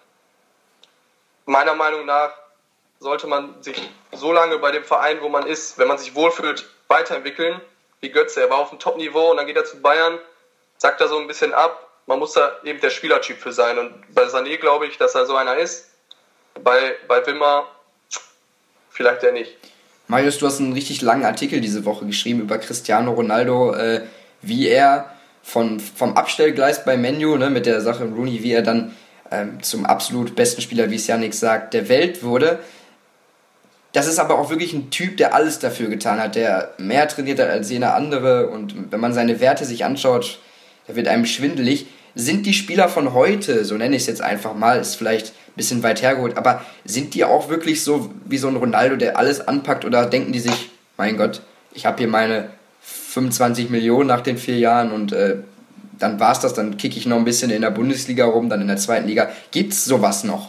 [SPEAKER 3] Meiner Meinung nach sollte man sich so lange bei dem Verein, wo man ist, wenn man sich wohlfühlt, weiterentwickeln. Wie Götze, er war auf dem Top-Niveau und dann geht er zu Bayern, zackt da so ein bisschen ab. Man muss da eben der Spielertyp für sein. Und bei Sané glaube ich, dass er so einer ist. Bei, bei Wimmer vielleicht er nicht.
[SPEAKER 1] Marius, du hast einen richtig langen Artikel diese Woche geschrieben über Cristiano Ronaldo, äh, wie er von, vom Abstellgleis bei Man U, ne, mit der Sache Rooney, wie er dann ähm, zum absolut besten Spieler, wie es Jannik sagt, der Welt wurde. Das ist aber auch wirklich ein Typ, der alles dafür getan hat, der mehr trainiert hat als jener andere. Und wenn man seine Werte sich anschaut, da wird einem schwindelig. sind die Spieler von heute, so nenne ich es jetzt einfach mal, ist vielleicht ein bisschen weit hergeholt, aber sind die auch wirklich so wie so ein Ronaldo, der alles anpackt, oder denken die sich, mein Gott, ich habe hier meine fünfundzwanzig Millionen nach den vier Jahren und äh, dann war's das, dann kicke ich noch ein bisschen in der Bundesliga rum, dann in der zweiten Liga. Gibt's sowas noch?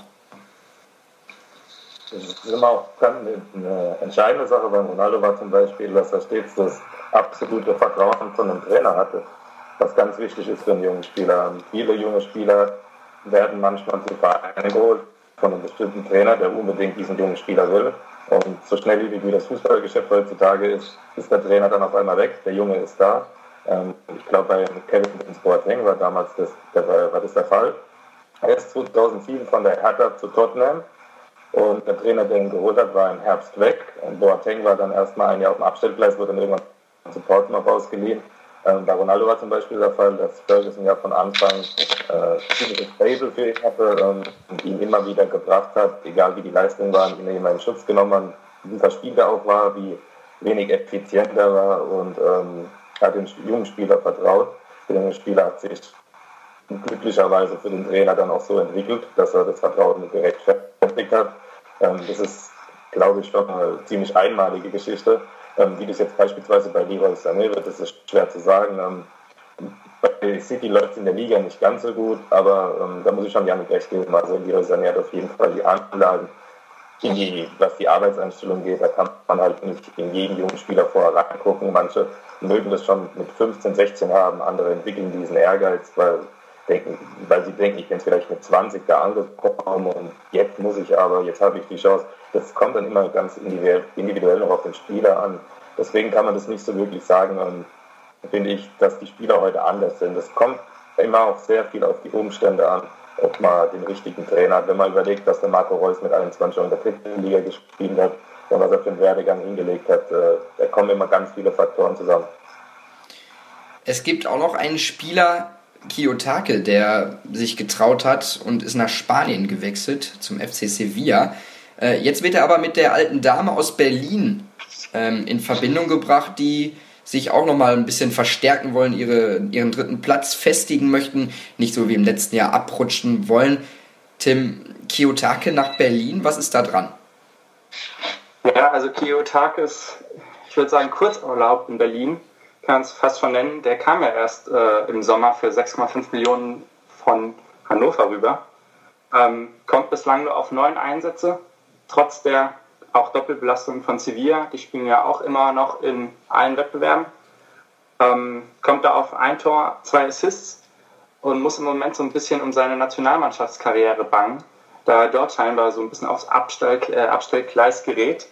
[SPEAKER 2] Das ist immer auch eine entscheidende Sache. Bei Ronaldo war zum Beispiel, dass er stets das absolute Vertrauen von einem Trainer hatte, was ganz wichtig ist für einen jungen Spieler. Und viele junge Spieler werden manchmal zu Vereinen geholt von einem bestimmten Trainer, der unbedingt diesen jungen Spieler will. Und so schnell wie das Fußballgeschäft heutzutage ist, ist der Trainer dann auf einmal weg, der Junge ist da. Ich glaube, bei Kevin Boateng war damals das, der, war das der Fall. Er ist zweitausendsieben von der Hertha zu Tottenham und der Trainer, der ihn geholt hat, war im Herbst weg. Und Boateng war dann erstmal ein Jahr auf dem Abstellgleis, wurde dann irgendwann zu Portsmouth ausgeliehen. Ähm, bei Ronaldo war zum Beispiel der Fall, dass Ferguson ja von Anfang äh, ziemliches Fable für ihn hatte ähm, und ihn immer wieder gebracht hat, egal wie die Leistungen waren, ihn immer in Schutz genommen hat, wie verspielter auch war, wie wenig effizient er war und ähm, hat den jungen Spieler vertraut. Der junge Spieler hat sich glücklicherweise für den Trainer dann auch so entwickelt, dass er das Vertrauen gerechtfertigt hat. Ähm, das ist, glaube ich, schon eine ziemlich einmalige Geschichte. Ähm, wie das jetzt beispielsweise bei Leroy Sané wird, das ist schwer zu sagen. Ähm, bei City läuft es in der Liga nicht ganz so gut, aber ähm, da muss ich schon Janik recht geben. Also Leroy Sané hat auf jeden Fall die Anlagen, in die, was die Arbeitseinstellung geht, da kann man halt nicht in jeden jungen Spieler vorher reingucken. Manche mögen das schon mit fünfzehn, sechzehn haben, andere entwickeln diesen Ehrgeiz, weil, denken, weil sie denken, ich bin vielleicht mit zwanzig da angekommen und jetzt muss ich aber, jetzt habe ich die Chance. Das kommt dann immer ganz individuell noch auf den Spieler an. Deswegen kann man das nicht so wirklich sagen, und finde ich, dass die Spieler heute anders sind. Es kommt immer auch sehr viel auf die Umstände an, ob man den richtigen Trainer hat. Wenn man überlegt, dass der Marco Reus mit einundzwanzig schon in der dritten Liga gespielt hat und was er für einen Werdegang hingelegt hat, äh, da kommen immer ganz viele Faktoren zusammen.
[SPEAKER 1] Es gibt auch noch einen Spieler, Kiyotake, der sich getraut hat und ist nach Spanien gewechselt, zum F C Sevilla. Äh, jetzt wird er aber mit der alten Dame aus Berlin ähm, in Verbindung gebracht, die sich auch nochmal ein bisschen verstärken wollen, ihre, ihren dritten Platz festigen möchten, nicht so wie im letzten Jahr abrutschen wollen. Tim, Kiyotake nach Berlin, was ist da dran?
[SPEAKER 4] Ja, also Kiyotake ist, ich würde sagen, Kurzurlaub in Berlin, kann man es fast schon nennen. Der kam ja erst äh, im Sommer für sechs Komma fünf Millionen von Hannover rüber. Ähm, kommt bislang nur auf neun Einsätze, trotz der auch Doppelbelastung von Sevilla. Die spielen ja auch immer noch in allen Wettbewerben. Ähm, kommt da auf ein Tor, zwei Assists und muss im Moment so ein bisschen um seine Nationalmannschaftskarriere bangen, da er dort scheinbar so ein bisschen aufs Abstell, äh, Abstellgleis gerät.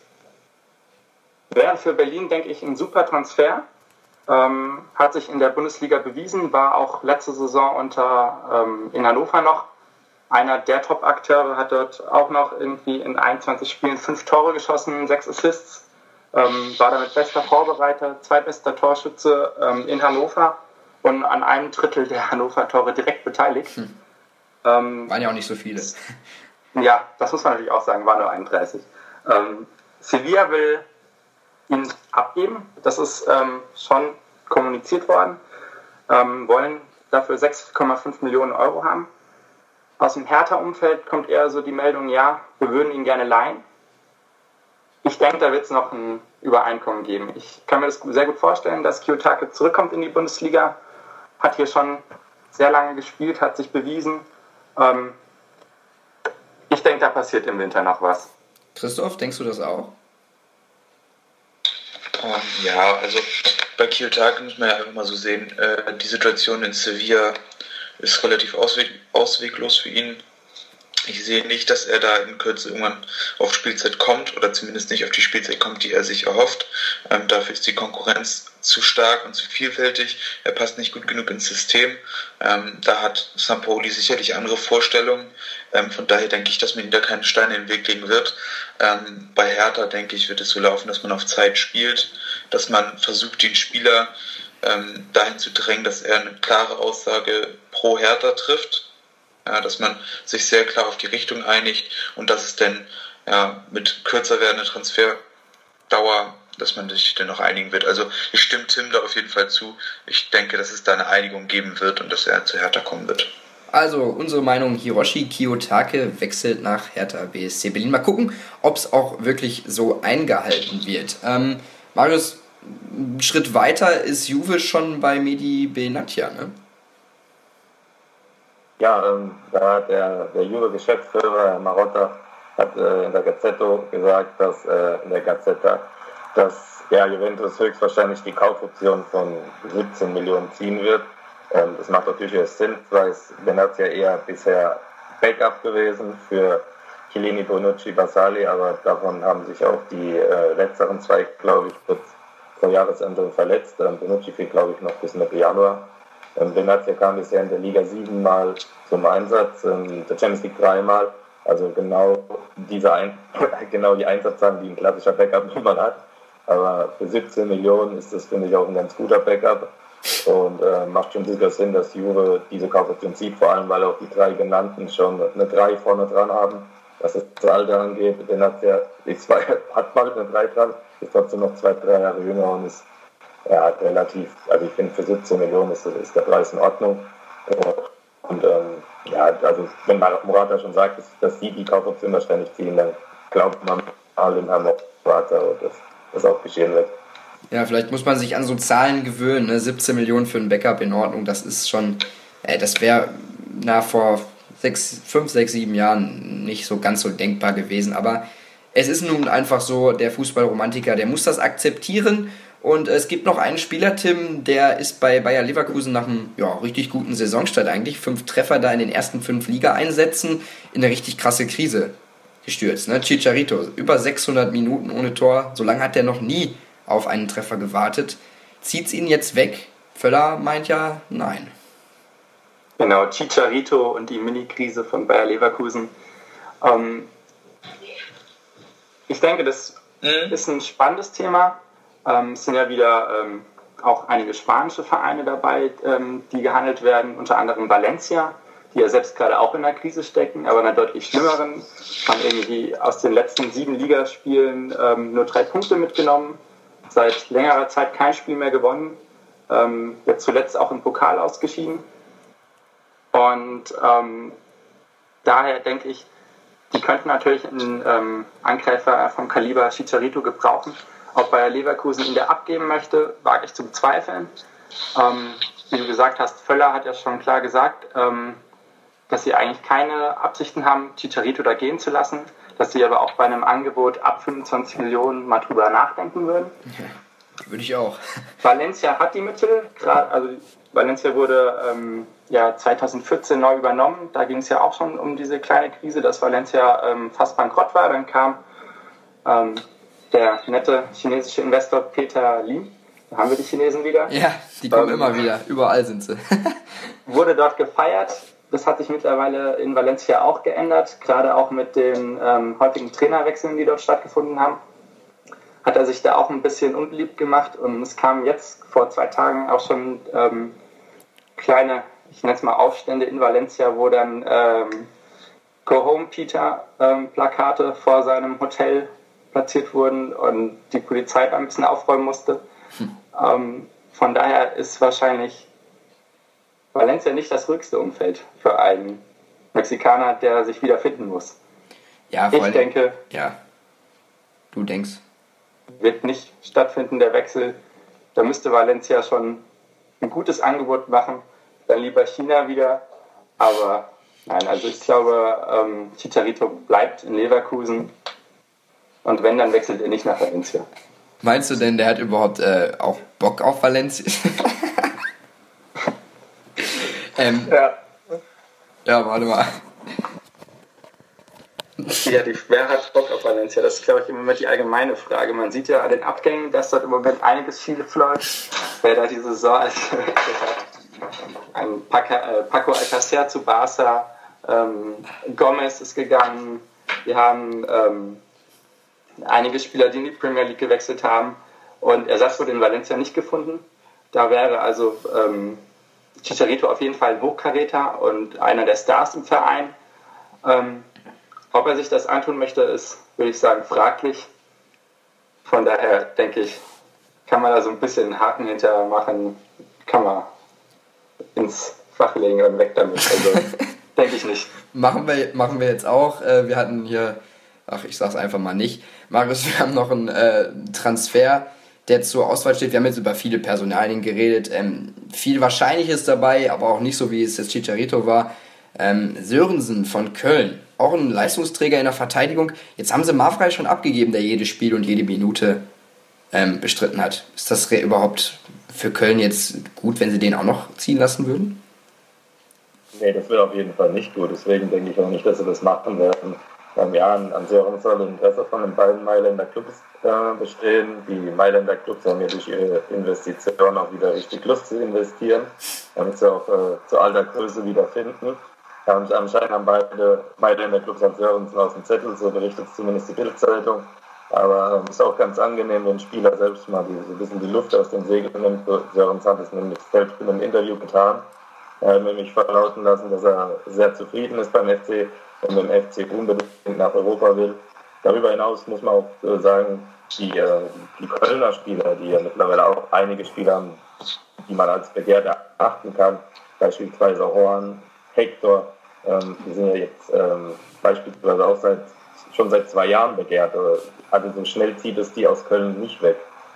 [SPEAKER 4] Wäre für Berlin, denke ich, ein super Transfer. Ähm, hat sich in der Bundesliga bewiesen, war auch letzte Saison unter ähm, in Hannover noch einer der Top-Akteure, hat dort auch noch irgendwie in einundzwanzig Spielen fünf Tore geschossen, sechs Assists, ähm, war damit bester Vorbereiter, zweitbester Torschütze ähm, in Hannover und an einem Drittel der Hannover-Tore direkt beteiligt. Hm. Ähm,
[SPEAKER 1] Waren ja auch nicht so viele.
[SPEAKER 4] Ja, das muss man natürlich auch sagen, waren nur einunddreißig. Ähm, Sevilla will ihn abgeben, das ist ähm, schon kommuniziert worden, ähm, wollen dafür sechs Komma fünf Millionen Euro haben. Aus dem Hertha-Umfeld kommt eher so die Meldung, ja, wir würden ihn gerne leihen. Ich denke, da wird es noch ein Übereinkommen geben. Ich kann mir das sehr gut vorstellen, dass Kiyotake zurückkommt in die Bundesliga, hat hier schon sehr lange gespielt, hat sich bewiesen. Ähm, ich denke, da passiert im Winter noch was.
[SPEAKER 1] Christoph, denkst du das auch?
[SPEAKER 5] Um, ja, also bei Kiyotake muss man ja einfach mal so sehen, äh, die Situation in Sevilla ist relativ ausweg, ausweglos für ihn. Ich sehe nicht, dass er da in Kürze irgendwann auf Spielzeit kommt oder zumindest nicht auf die Spielzeit kommt, die er sich erhofft. Ähm, dafür ist die Konkurrenz zu stark und zu vielfältig. Er passt nicht gut genug ins System. Ähm, da hat Sampaoli sicherlich andere Vorstellungen. Ähm, von daher denke ich, dass man ihm da keine Steine in den Weg legen wird. Ähm, bei Hertha, denke ich, wird es so laufen, dass man auf Zeit spielt, dass man versucht, den Spieler ähm, dahin zu drängen, dass er eine klare Aussage pro Hertha trifft. Ja, dass man sich sehr klar auf die Richtung einigt und dass es dann ja, mit kürzer werdender Transferdauer, dass man sich dann noch einigen wird. Also ich stimme Tim da auf jeden Fall zu. Ich denke, dass es da eine Einigung geben wird und dass er zu Hertha kommen wird.
[SPEAKER 1] Also unsere Meinung, Hiroshi Kiyotake wechselt nach Hertha B S C Berlin. Mal gucken, ob es auch wirklich so eingehalten wird. Ähm, Marius, einen Schritt weiter ist Juve schon bei Mehdi Benatia, ne?
[SPEAKER 2] Ja, ähm, da hat der, der Juve-Geschäftsführer, Herr Marotta, hat äh, in der Gazzetto gesagt, dass äh, in der Gazzetta, dass ja, Juventus höchstwahrscheinlich die Kaufoption von siebzehn Millionen ziehen wird. Ähm, das macht natürlich erst Sinn, weil es Benatia eher bisher Backup gewesen für Chiellini, Bonucci, Basali, aber davon haben sich auch die äh, letzteren zwei, glaube ich, kurz vor Jahresende verletzt. Ähm, Bonucci fehlt, glaube ich, noch bis Mitte Januar. Ähm, Benatia kam bisher in der Liga siebenmal zum Einsatz, ähm, der Champions League dreimal. Also genau diese Ein- genau die Einsatzzahlen, die ein klassischer Backup niemand hat. Aber für siebzehn Millionen ist das, finde ich, auch ein ganz guter Backup. Und äh, macht schon sicher Sinn, dass Juve diese Kaufoption zieht, vor allem weil auch die drei genannten schon eine drei vorne dran haben. Was das Alter angeht, Benatia ist zwar, hat bald eine drei dran, ist trotzdem noch zwei, drei Jahre jünger und ist ja, relativ, also ich finde für siebzehn Millionen ist, ist der Preis in Ordnung. Und ähm, ja, also wenn Morata schon sagt, dass, dass sie die Kaufoption wahrscheinlich ziehen, dann glaubt man alle in Herrn Morata, dass das auch geschehen wird.
[SPEAKER 1] Ja, vielleicht muss man sich an so Zahlen gewöhnen, ne? siebzehn Millionen für ein Backup in Ordnung, das ist schon, äh, das wäre na vor sechs, fünf, sechs, sieben Jahren nicht so ganz so denkbar gewesen, aber es ist nun einfach so, der Fußballromantiker, der muss das akzeptieren. Und es gibt noch einen Spieler, Tim, der ist bei Bayer Leverkusen nach einem ja, richtig guten Saisonstart eigentlich, fünf Treffer da in den ersten fünf Liga-Einsätzen, in eine richtig krasse Krise gestürzt. Ne? Chicharito, über sechshundert Minuten ohne Tor, so lange hat er noch nie auf einen Treffer gewartet. Zieht's ihn jetzt weg? Völler meint ja, nein.
[SPEAKER 4] Genau, Chicharito und die Mini-Krise von Bayer Leverkusen. Ähm, ich denke, das mhm. ist ein spannendes Thema. Ähm, es sind ja wieder ähm, auch einige spanische Vereine dabei, ähm, die gehandelt werden, unter anderem Valencia, die ja selbst gerade auch in der Krise stecken, aber in einer deutlich schlimmeren. Haben irgendwie aus den letzten sieben Ligaspielen ähm, nur drei Punkte mitgenommen, seit längerer Zeit kein Spiel mehr gewonnen, ähm, jetzt zuletzt auch im Pokal ausgeschieden. Und ähm, daher denke ich, die könnten natürlich einen ähm, Angreifer vom Kaliber Chicharito gebrauchen. Ob Bayer Leverkusen ihn der abgeben möchte, wage ich zu bezweifeln. Ähm, wie du gesagt hast, Völler hat ja schon klar gesagt, ähm, dass sie eigentlich keine Absichten haben, Chicharito da gehen zu lassen, dass sie aber auch bei einem Angebot ab fünfundzwanzig Millionen mal drüber nachdenken würden.
[SPEAKER 1] Ja, würde ich auch.
[SPEAKER 4] Valencia hat die Mittel, grad, also Valencia wurde ähm, ja zweitausendvierzehn neu übernommen, da ging es ja auch schon um diese kleine Krise, dass Valencia ähm, fast bankrott war, dann kam ähm, der nette chinesische Investor Peter Lim, da haben wir die Chinesen wieder.
[SPEAKER 1] Ja, die kommen
[SPEAKER 4] ähm,
[SPEAKER 1] immer wieder, überall sind sie.
[SPEAKER 4] Wurde dort gefeiert, das hat sich mittlerweile in Valencia auch geändert, gerade auch mit den ähm, häufigen Trainerwechseln, die dort stattgefunden haben. Hat er sich da auch ein bisschen unbeliebt gemacht und es kamen jetzt vor zwei Tagen auch schon ähm, kleine, ich nenne es mal Aufstände in Valencia, wo dann ähm, Go Home Peter ähm, Plakate vor seinem Hotel platziert wurden und die Polizei ein bisschen aufräumen musste. Hm. Ähm, von daher ist wahrscheinlich Valencia nicht das ruhigste Umfeld für einen Mexikaner, der sich wieder finden muss.
[SPEAKER 1] Ja,
[SPEAKER 4] ich denke,
[SPEAKER 1] ja. Du denkst?
[SPEAKER 4] Wird nicht stattfinden, der Wechsel. Da müsste Valencia schon ein gutes Angebot machen. Dann lieber China wieder. Aber nein, also ich glaube, ähm, Chicharito bleibt in Leverkusen. Und wenn, dann wechselt er nicht nach Valencia.
[SPEAKER 1] Meinst du denn, der hat überhaupt äh, auch Bock auf Valencia? ähm,
[SPEAKER 4] ja.
[SPEAKER 1] Ja, warte mal.
[SPEAKER 4] Ja, die, wer hat Bock auf Valencia? Das ist, glaube ich, im Moment die allgemeine Frage. Man sieht ja an den Abgängen, dass dort im Moment einiges schief läuft. Wer da die Saison als ein Paco, äh, Paco Alcacer zu Barca, ähm, Gomez ist gegangen. Wir haben ähm, einige Spieler, die in die Premier League gewechselt haben und Ersatz wurde in Valencia nicht gefunden. Da wäre also ähm, Chicharito auf jeden Fall ein Hochkaräter und einer der Stars im Verein. Ähm, Ob er sich das antun möchte, ist, würde ich sagen, fraglich. Von daher denke ich, kann man da so ein bisschen einen Haken hinter machen, kann man ins Fach legen und weg damit. Also denke ich nicht.
[SPEAKER 1] Machen wir, machen wir jetzt auch. Wir hatten hier, ach, ich sag's einfach mal nicht. Marius, wir haben noch einen äh, Transfer, der zur Auswahl steht. Wir haben jetzt über viele Personalien geredet. Ähm, viel Wahrscheinliches dabei, aber auch nicht so, wie es jetzt Chicharito war. Ähm, Sörensen von Köln, auch ein Leistungsträger in der Verteidigung. Jetzt haben sie Mavrei schon abgegeben, der jedes Spiel und jede Minute ähm, bestritten hat. Ist das überhaupt für Köln jetzt gut, wenn sie den auch noch ziehen lassen würden?
[SPEAKER 2] Nee, das wird auf jeden Fall nicht gut. Deswegen denke ich auch nicht, dass sie das machen werden. Ähm, ja, an, an Sörensen soll Interesse von den beiden Mailänder Clubs äh, bestehen. Die Mailänder Clubs haben ja durch ihre Investitionen auch wieder richtig Lust zu investieren, damit sie auch äh, zu alter Größe wieder finden. Ja, und anscheinend haben beide Mailänder Clubs an Sörensen aus dem Zettel, so berichtet zumindest die Bild-Zeitung. Aber es ähm, ist auch ganz angenehm, wenn ein Spieler selbst mal die, so ein bisschen die Luft aus den Segeln nimmt. Sörensen hat es nämlich selbst in einem Interview getan. Er hat nämlich verlauten lassen, dass er sehr zufrieden ist beim F C und mit dem F C unbedingt nach Europa will. Darüber hinaus muss man auch äh, sagen, die, äh, die Kölner Spieler, die ja mittlerweile auch einige Spieler haben, die man als begehrt erachten kann, beispielsweise Horn, Hector, ähm, die sind ja jetzt ähm, beispielsweise auch seit, schon seit zwei Jahren begehrt. Also so schnell zieht es die aus Köln nicht weg.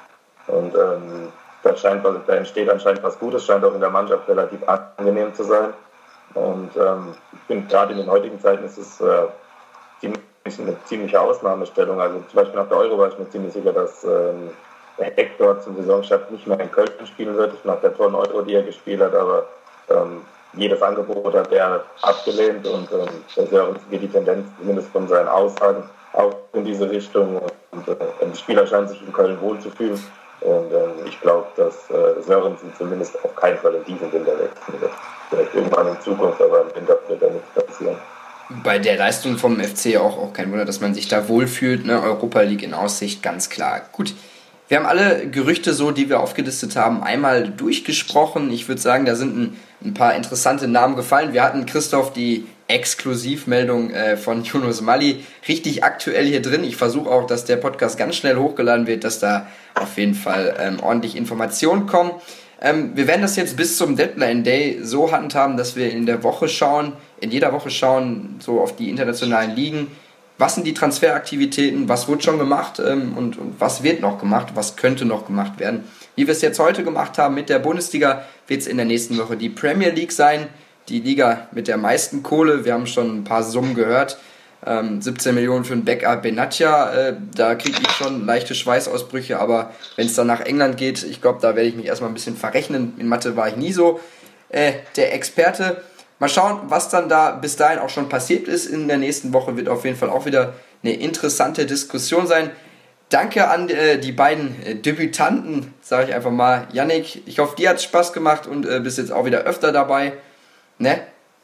[SPEAKER 2] Und ähm, da, scheint, da entsteht anscheinend was Gutes, scheint auch in der Mannschaft relativ angenehm zu sein. Und ähm, ich finde, gerade in den heutigen Zeiten ist es äh, ziemlich, eine ziemliche Ausnahmestellung. Also zum Beispiel nach der Euro war ich mir ziemlich sicher, dass ähm, der Hector zum Saisonstart nicht mehr in Köln spielen wird, nach der tollen Euro, die er gespielt hat, aber ähm, jedes Angebot hat er abgelehnt und ähm, der Sörensen geht die Tendenz, zumindest von seinen Aussagen, auch in diese Richtung. Und äh, die Spieler scheinen sich in Köln wohlzufühlen. Und ähm, ich glaube, dass äh, Sörensen zumindest auf keinen Fall in diesem Winter wechseln wird. Vielleicht irgendwann in Zukunft, aber im Winter wird da nichts passieren.
[SPEAKER 1] Bei der Leistung vom F C auch, auch kein Wunder, dass man sich da wohlfühlt. Ne? Europa League in Aussicht, ganz klar. Gut, wir haben alle Gerüchte so, die wir aufgelistet haben, einmal durchgesprochen. Ich würde sagen, da sind ein, ein paar interessante Namen gefallen. Wir hatten, Christoph, die Exklusivmeldung äh, von Yunus Mali richtig aktuell hier drin. Ich versuche auch, dass der Podcast ganz schnell hochgeladen wird, dass da auf jeden Fall ähm, ordentlich Informationen kommen. Ähm, wir werden das jetzt bis zum Deadline Day so handhaben, dass wir in der Woche schauen, in jeder Woche schauen, so auf die internationalen Ligen. Was sind die Transferaktivitäten, was wurde schon gemacht ähm, und, und was wird noch gemacht, was könnte noch gemacht werden. Wie wir es jetzt heute gemacht haben mit der Bundesliga, wird es in der nächsten Woche die Premier League sein, die Liga mit der meisten Kohle. Wir haben schon ein paar Summen gehört, ähm, siebzehn Millionen für einen Becker Benatia, äh, da kriege ich schon leichte Schweißausbrüche, aber wenn es dann nach England geht, ich glaube, da werde ich mich erstmal ein bisschen verrechnen. In Mathe war ich nie so äh, der Experte. Mal schauen, was dann da bis dahin auch schon passiert ist. In der nächsten Woche wird auf jeden Fall auch wieder eine interessante Diskussion sein. Danke an äh, die beiden äh, Debütanten, sage ich einfach mal. Yannick, ich hoffe, dir hat es Spaß gemacht und äh, bist jetzt auch wieder öfter dabei. Ne?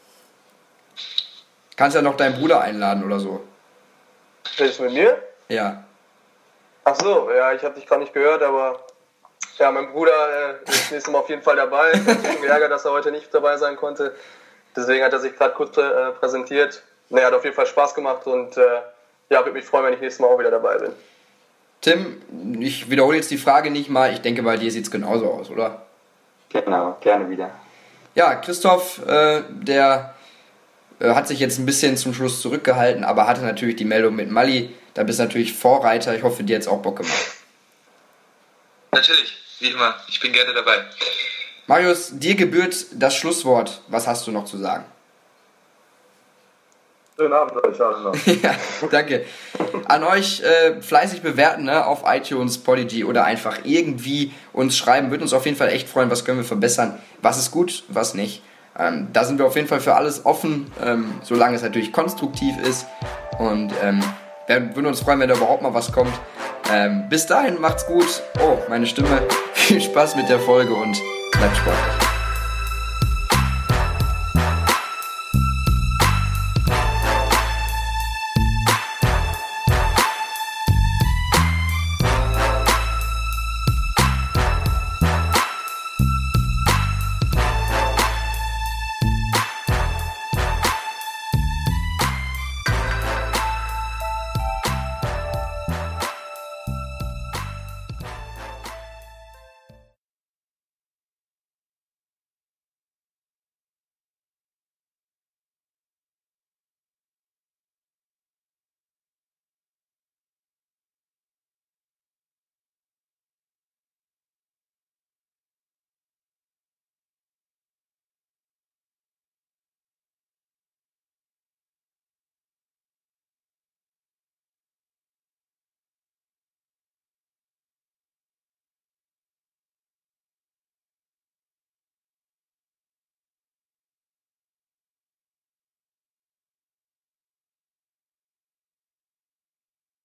[SPEAKER 1] Kannst ja noch deinen Bruder einladen oder so.
[SPEAKER 3] Redest du mit mir?
[SPEAKER 1] Ja.
[SPEAKER 3] Ach so, ja, ich habe dich gar nicht gehört, aber ja, mein Bruder äh, ist nächstes Mal auf jeden Fall dabei. Ich bin geärgert, dass er heute nicht dabei sein konnte. Deswegen hat er sich gerade kurz äh, präsentiert. Naja, hat auf jeden Fall Spaß gemacht und äh, ja, würde mich freuen, wenn ich nächstes Mal auch wieder dabei bin.
[SPEAKER 1] Tim, ich wiederhole jetzt die Frage nicht mal. Ich denke, bei dir sieht es genauso aus, oder?
[SPEAKER 4] Genau, gerne wieder.
[SPEAKER 1] Ja, Christoph, äh, der äh, hat sich jetzt ein bisschen zum Schluss zurückgehalten, aber hatte natürlich die Meldung mit Mali. Da bist du natürlich Vorreiter. Ich hoffe, dir hat es auch Bock gemacht.
[SPEAKER 5] Natürlich, wie immer. Ich bin gerne dabei.
[SPEAKER 1] Marius, dir gebührt das Schlusswort. Was hast du noch zu sagen?
[SPEAKER 2] Schönen Abend euch allen noch.
[SPEAKER 1] Ja, danke. An euch äh, fleißig bewerten, ne, auf iTunes, Podigy oder einfach irgendwie uns schreiben. Würde uns auf jeden Fall echt freuen, was können wir verbessern, was ist gut, was nicht. Ähm, da sind wir auf jeden Fall für alles offen, ähm, solange es natürlich konstruktiv ist. Und ähm, wir würden uns freuen, wenn da überhaupt mal was kommt. Ähm, bis dahin, macht's gut. Oh, meine Stimme. Viel Spaß mit der Folge und bleibt sportlich.